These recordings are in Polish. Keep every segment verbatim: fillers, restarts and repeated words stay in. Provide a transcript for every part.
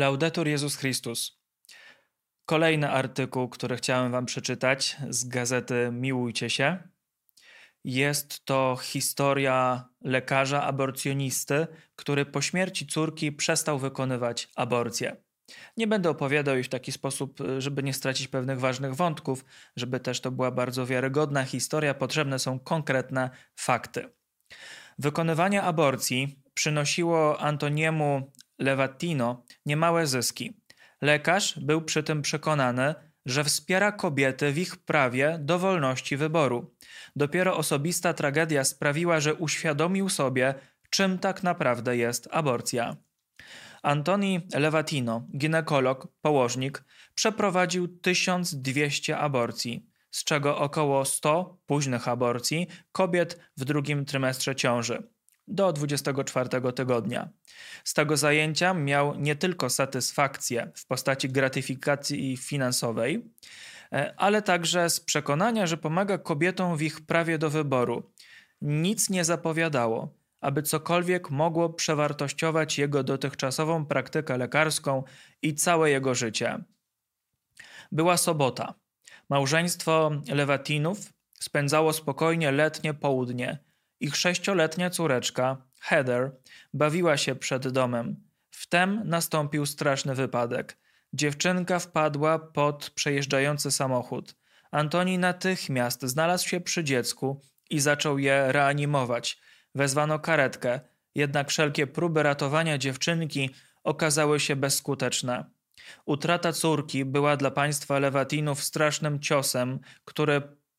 Laudetur Jezus Chrystus. Kolejny artykuł, który chciałem wam przeczytać z gazety Miłujcie się. Jest to historia lekarza aborcjonisty, który po śmierci córki przestał wykonywać aborcję. Nie będę opowiadał jej w taki sposób, żeby nie stracić pewnych ważnych wątków, żeby też to była bardzo wiarygodna historia, potrzebne są konkretne fakty. Wykonywanie aborcji przynosiło Antoniemu Levatino niemałe zyski. Lekarz był przy tym przekonany, że wspiera kobiety w ich prawie do wolności wyboru. Dopiero osobista tragedia sprawiła, że uświadomił sobie, czym tak naprawdę jest aborcja. Antoni Levatino, ginekolog, położnik, przeprowadził tysiąc dwieście aborcji, z czego około sto późnych aborcji kobiet w drugim trymestrze ciąży, do dwudziestego czwartego tygodnia. Z tego zajęcia miał nie tylko satysfakcję w postaci gratyfikacji finansowej, ale także z przekonania, że pomaga kobietom w ich prawie do wyboru. Nic nie zapowiadało, aby cokolwiek mogło przewartościować jego dotychczasową praktykę lekarską i całe jego życie. Była sobota. Małżeństwo Levatinów spędzało spokojnie letnie południe. Ich sześcioletnia córeczka, Heather, bawiła się przed domem. Wtem nastąpił straszny wypadek. Dziewczynka wpadła pod przejeżdżający samochód. Antoni natychmiast znalazł się przy dziecku i zaczął je reanimować. Wezwano karetkę, jednak wszelkie próby ratowania dziewczynki okazały się bezskuteczne. Utrata córki była dla państwa Levatinów strasznym ciosem, który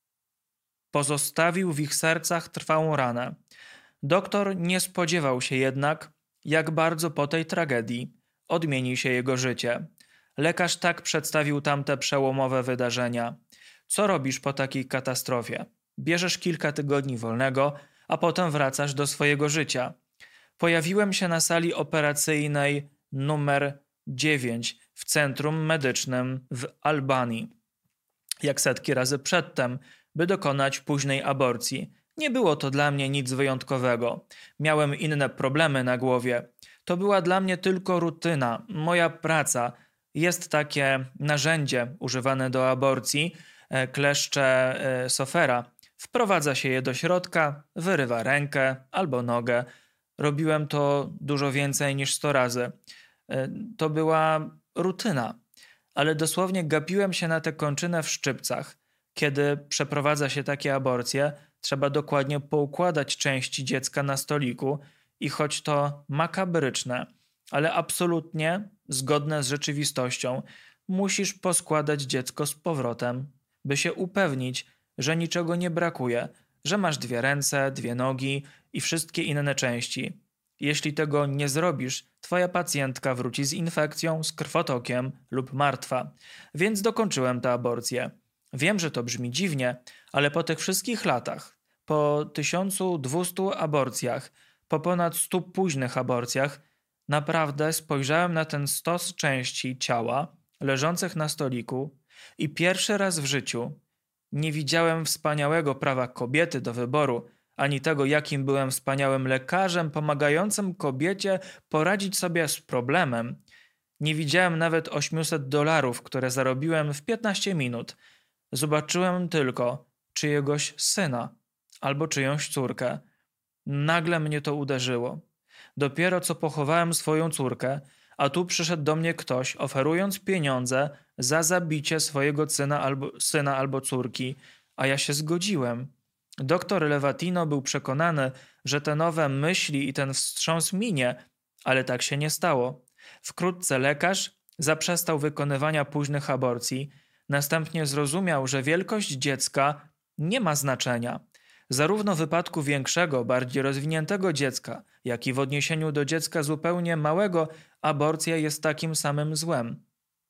pozostawił w ich sercach trwałą ranę. Doktor nie spodziewał się jednak, jak bardzo po tej tragedii odmieni się jego życie. Lekarz tak przedstawił tamte przełomowe wydarzenia. Co robisz po takiej katastrofie? Bierzesz kilka tygodni wolnego, a potem wracasz do swojego życia. Pojawiłem się na sali operacyjnej numer dziewięć w centrum medycznym w Albanii. Jak setki razy przedtem, by dokonać późnej aborcji. Nie było to dla mnie nic wyjątkowego. Miałem inne problemy na głowie. To była dla mnie tylko rutyna, moja praca. Jest takie narzędzie używane do aborcji, kleszcze Sofera. Wprowadza się je do środka, wyrywa rękę albo nogę. Robiłem to dużo więcej niż sto razy. To była rutyna, ale dosłownie gapiłem się na tę kończynę w szczypcach. Kiedy przeprowadza się takie aborcje, trzeba dokładnie poukładać części dziecka na stoliku i choć to makabryczne, ale absolutnie zgodne z rzeczywistością, musisz poskładać dziecko z powrotem, by się upewnić, że niczego nie brakuje, że masz dwie ręce, dwie nogi i wszystkie inne części. Jeśli tego nie zrobisz, twoja pacjentka wróci z infekcją, z krwotokiem lub martwa. Więc dokończyłem tę aborcję. Wiem, że to brzmi dziwnie, ale po tych wszystkich latach, po tysiącu dwustu aborcjach, po ponad stu późnych aborcjach, naprawdę spojrzałem na ten stos części ciała leżących na stoliku i pierwszy raz w życiu nie widziałem wspaniałego prawa kobiety do wyboru, ani tego, jakim byłem wspaniałym lekarzem pomagającym kobiecie poradzić sobie z problemem. Nie widziałem nawet osiemset dolarów, które zarobiłem w piętnaście minut. Zobaczyłem tylko czyjegoś syna albo czyjąś córkę. Nagle mnie to uderzyło. Dopiero co pochowałem swoją córkę, a tu przyszedł do mnie ktoś, oferując pieniądze za zabicie swojego syna albo, syna albo córki, a ja się zgodziłem. Doktor Levatino był przekonany, że te nowe myśli i ten wstrząs minie, ale tak się nie stało. Wkrótce lekarz zaprzestał wykonywania późnych aborcji. Następnie zrozumiał, że wielkość dziecka nie ma znaczenia. Zarówno w wypadku większego, bardziej rozwiniętego dziecka, jak i w odniesieniu do dziecka zupełnie małego, aborcja jest takim samym złem.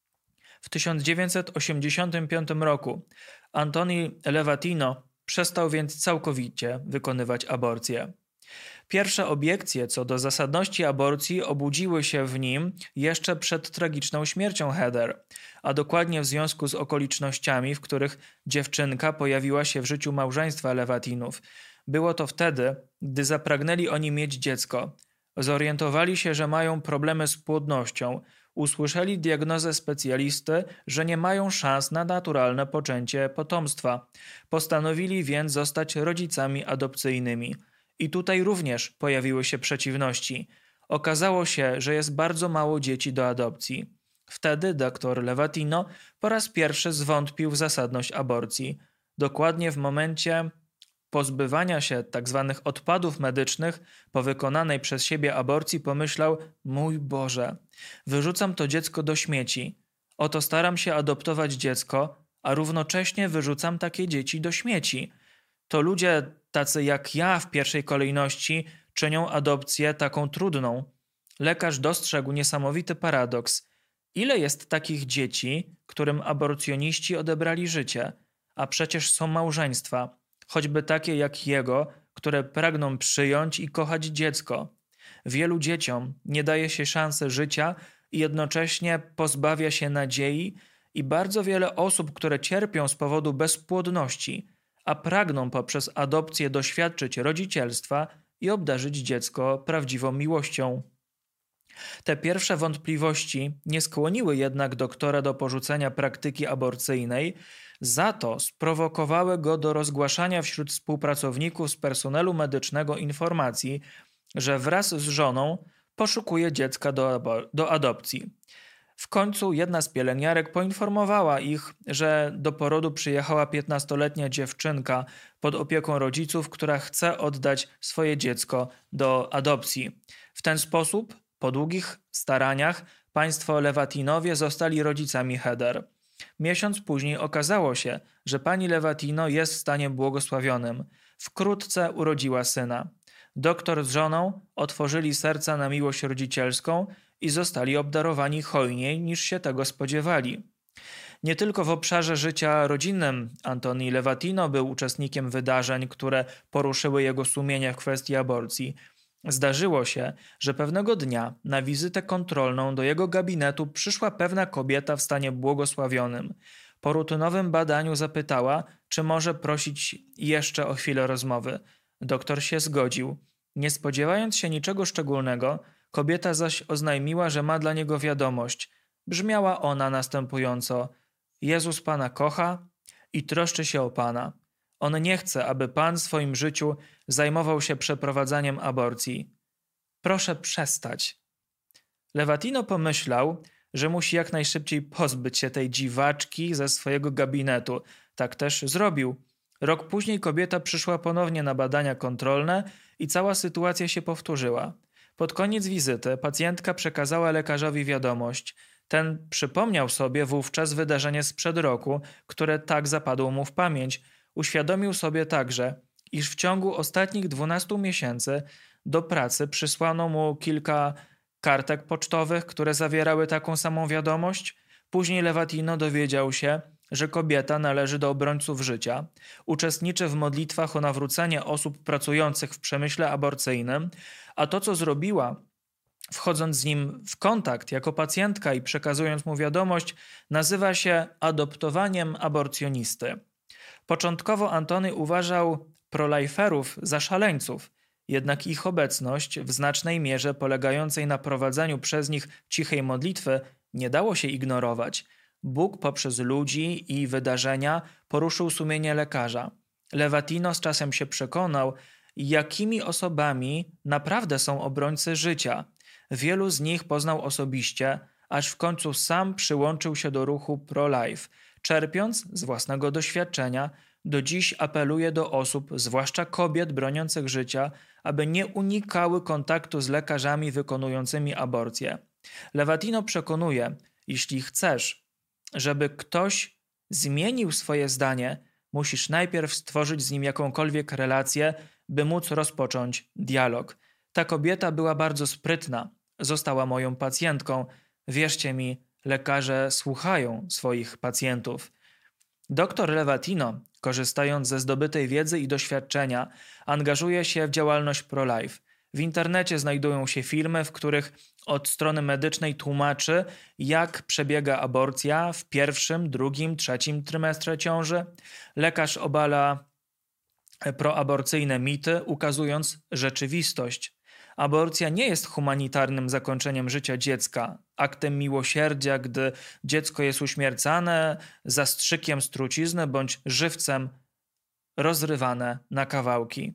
W tysiąc dziewięćset osiemdziesiątym piątym roku Antoni Levatino przestał więc całkowicie wykonywać aborcję. Pierwsze obiekcje co do zasadności aborcji obudziły się w nim jeszcze przed tragiczną śmiercią Heather, a dokładnie w związku z okolicznościami, w których dziewczynka pojawiła się w życiu małżeństwa Levatinów. Było to wtedy, gdy zapragnęli oni mieć dziecko. Zorientowali się, że mają problemy z płodnością. Usłyszeli diagnozę specjalisty, że nie mają szans na naturalne poczęcie potomstwa. Postanowili więc zostać rodzicami adopcyjnymi. I tutaj również pojawiły się przeciwności. Okazało się, że jest bardzo mało dzieci do adopcji. Wtedy dr Levatino po raz pierwszy zwątpił w zasadność aborcji. Dokładnie w momencie pozbywania się tzw. odpadów medycznych po wykonanej przez siebie aborcji pomyślał: mój Boże, wyrzucam to dziecko do śmieci. Oto staram się adoptować dziecko, a równocześnie wyrzucam takie dzieci do śmieci. To ludzie tacy jak ja w pierwszej kolejności czynią adopcję taką trudną. Lekarz dostrzegł niesamowity paradoks. Ile jest takich dzieci, którym aborcjoniści odebrali życie? A przecież są małżeństwa, choćby takie jak jego, które pragną przyjąć i kochać dziecko. Wielu dzieciom nie daje się szansy życia i jednocześnie pozbawia się nadziei i bardzo wiele osób, które cierpią z powodu bezpłodności, a pragną poprzez adopcję doświadczyć rodzicielstwa i obdarzyć dziecko prawdziwą miłością. Te pierwsze wątpliwości nie skłoniły jednak doktora do porzucenia praktyki aborcyjnej, za to sprowokowały go do rozgłaszania wśród współpracowników z personelu medycznego informacji, że wraz z żoną poszukuje dziecka do, do adopcji. W końcu jedna z pielęgniarek poinformowała ich, że do porodu przyjechała piętnastoletnia dziewczynka pod opieką rodziców, która chce oddać swoje dziecko do adopcji. W ten sposób, po długich staraniach, państwo Levatinowie zostali rodzicami Heather. Miesiąc później okazało się, że pani Levatino jest w stanie błogosławionym. Wkrótce urodziła syna. Doktor z żoną otworzyli serca na miłość rodzicielską i zostali obdarowani hojniej niż się tego spodziewali. Nie tylko w obszarze życia rodzinnym Antoni Levatino był uczestnikiem wydarzeń, które poruszyły jego sumienie w kwestii aborcji. Zdarzyło się, że pewnego dnia na wizytę kontrolną do jego gabinetu przyszła pewna kobieta w stanie błogosławionym. Po rutynowym badaniu zapytała, czy może prosić jeszcze o chwilę rozmowy. Doktor się zgodził. Nie spodziewając się niczego szczególnego, kobieta zaś oznajmiła, że ma dla niego wiadomość. Brzmiała ona następująco: Jezus Pana kocha i troszczy się o Pana. On nie chce, aby Pan w swoim życiu zajmował się przeprowadzaniem aborcji. Proszę przestać. Levatino pomyślał, że musi jak najszybciej pozbyć się tej dziwaczki ze swojego gabinetu. Tak też zrobił. Rok później kobieta przyszła ponownie na badania kontrolne i cała sytuacja się powtórzyła. Pod koniec wizyty pacjentka przekazała lekarzowi wiadomość. Ten przypomniał sobie wówczas wydarzenie sprzed roku, które tak zapadło mu w pamięć. Uświadomił sobie także, iż w ciągu ostatnich dwunastu miesięcy do pracy przysłano mu kilka kartek pocztowych, które zawierały taką samą wiadomość. Później Levatino dowiedział się, że kobieta należy do obrońców życia, uczestniczy w modlitwach o nawrócenie osób pracujących w przemyśle aborcyjnym, a to, co zrobiła, wchodząc z nim w kontakt jako pacjentka i przekazując mu wiadomość, nazywa się adoptowaniem aborcjonisty. Początkowo Antony uważał proliferów za szaleńców, jednak ich obecność, w znacznej mierze polegającej na prowadzeniu przez nich cichej modlitwy, nie dało się ignorować. Bóg poprzez ludzi i wydarzenia poruszył sumienie lekarza. Levatino z czasem się przekonał, jakimi osobami naprawdę są obrońcy życia. Wielu z nich poznał osobiście, aż w końcu sam przyłączył się do ruchu pro-life. Czerpiąc z własnego doświadczenia, do dziś apeluje do osób, zwłaszcza kobiet broniących życia, aby nie unikały kontaktu z lekarzami wykonującymi aborcję. Levatino przekonuje, jeśli chcesz, żeby ktoś zmienił swoje zdanie, musisz najpierw stworzyć z nim jakąkolwiek relację, by móc rozpocząć dialog. Ta kobieta była bardzo sprytna, została moją pacjentką. Wierzcie mi, lekarze słuchają swoich pacjentów. Doktor Levatino, korzystając ze zdobytej wiedzy i doświadczenia, angażuje się w działalność pro-life. W internecie znajdują się filmy, w których od strony medycznej tłumaczy, jak przebiega aborcja w pierwszym, drugim, trzecim trymestrze ciąży. Lekarz obala proaborcyjne mity, ukazując rzeczywistość. Aborcja nie jest humanitarnym zakończeniem życia dziecka, aktem miłosierdzia, gdy dziecko jest uśmiercane zastrzykiem z trucizny bądź żywcem rozrywane na kawałki.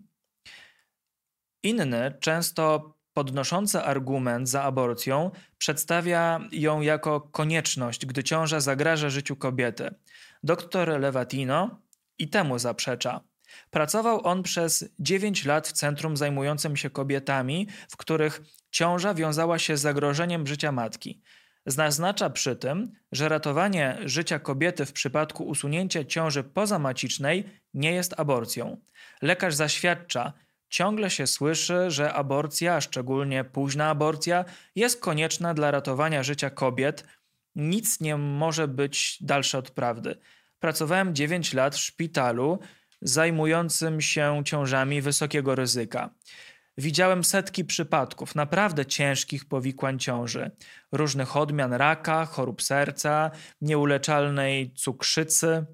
Inny, często podnoszący argument za aborcją, przedstawia ją jako konieczność, gdy ciąża zagraża życiu kobiety. Doktor Levatino i temu zaprzecza. Pracował on przez dziewięć lat w centrum zajmującym się kobietami, w których ciąża wiązała się z zagrożeniem życia matki. Zaznacza przy tym, że ratowanie życia kobiety w przypadku usunięcia ciąży pozamacicznej nie jest aborcją. Lekarz zaświadcza: ciągle się słyszy, że aborcja, a szczególnie późna aborcja, jest konieczna dla ratowania życia kobiet. Nic nie może być dalsze od prawdy. Pracowałem dziewięć lat w szpitalu zajmującym się ciążami wysokiego ryzyka. Widziałem setki przypadków naprawdę ciężkich powikłań ciąży, różnych odmian raka, chorób serca, nieuleczalnej cukrzycy,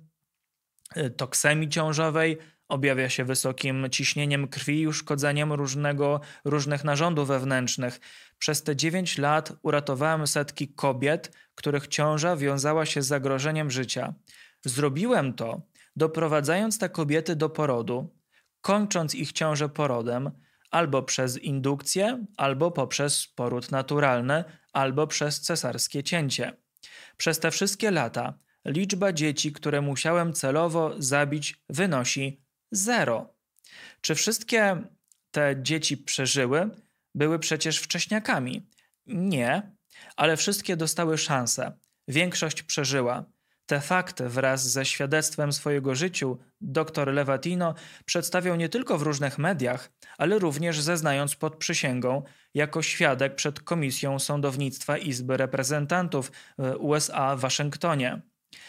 toksemii ciążowej. Objawia się wysokim ciśnieniem krwi i uszkodzeniem różnego, różnych narządów wewnętrznych. Przez te dziewięć lat uratowałem setki kobiet, których ciąża wiązała się z zagrożeniem życia. Zrobiłem to, doprowadzając te kobiety do porodu, kończąc ich ciążę porodem, albo przez indukcję, albo poprzez poród naturalny, albo przez cesarskie cięcie. Przez te wszystkie lata liczba dzieci, które musiałem celowo zabić, wynosi zero. Czy wszystkie te dzieci przeżyły? Były przecież wcześniakami. Nie, ale wszystkie dostały szansę. Większość przeżyła. Te fakty wraz ze świadectwem swojego życia dr Levatino przedstawiał nie tylko w różnych mediach, ale również zeznając pod przysięgą jako świadek przed Komisją Sądownictwa Izby Reprezentantów U S A w Waszyngtonie.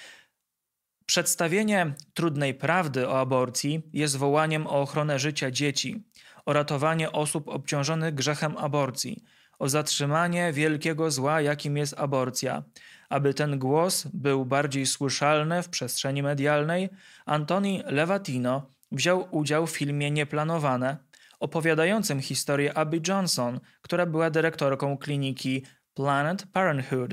Przedstawienie trudnej prawdy o aborcji jest wołaniem o ochronę życia dzieci, o ratowanie osób obciążonych grzechem aborcji, o zatrzymanie wielkiego zła, jakim jest aborcja. Aby ten głos był bardziej słyszalny w przestrzeni medialnej, Anthony Levatino wziął udział w filmie Nieplanowane, opowiadającym historię Abby Johnson, która była dyrektorką kliniki Planned Parenthood,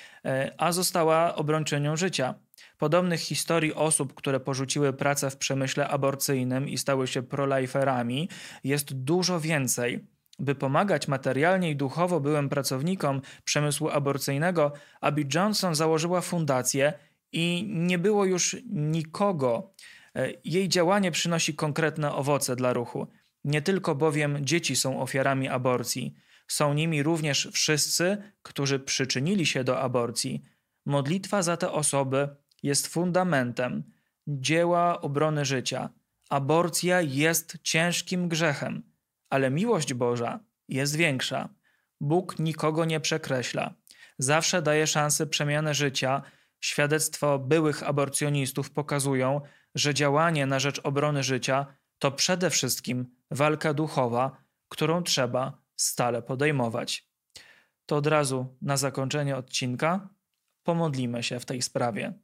a została obrończynią życia. Podobnych historii osób, które porzuciły pracę w przemyśle aborcyjnym i stały się proliferami, jest dużo więcej. By pomagać materialnie i duchowo byłym pracownikom przemysłu aborcyjnego, Abby Johnson założyła fundację i nie było już nikogo. Jej działanie przynosi konkretne owoce dla ruchu. Nie tylko bowiem dzieci są ofiarami aborcji. Są nimi również wszyscy, którzy przyczynili się do aborcji. Modlitwa za te osoby jest fundamentem dzieła obrony życia. Aborcja jest ciężkim grzechem, ale miłość Boża jest większa. Bóg nikogo nie przekreśla. Zawsze daje szansę przemiany życia. Świadectwo byłych aborcjonistów pokazują, że działanie na rzecz obrony życia to przede wszystkim walka duchowa, którą trzeba stale podejmować. To od razu na zakończenie odcinka pomodlimy się w tej sprawie.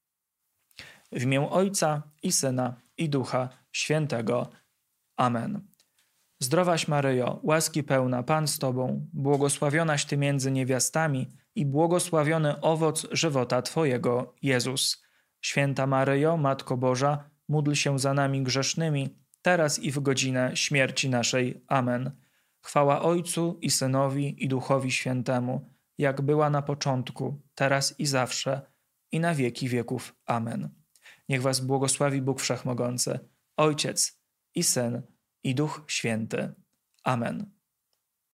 W imię Ojca i Syna i Ducha Świętego. Amen. Zdrowaś Maryjo, łaski pełna, Pan z Tobą, błogosławionaś Ty między niewiastami i błogosławiony owoc żywota Twojego, Jezus. Święta Maryjo, Matko Boża, módl się za nami grzesznymi, teraz i w godzinę śmierci naszej. Amen. Chwała Ojcu i Synowi i Duchowi Świętemu, jak była na początku, teraz i zawsze, i na wieki wieków. Amen. Niech was błogosławi Bóg Wszechmogący, Ojciec i Syn i Duch Święty. Amen.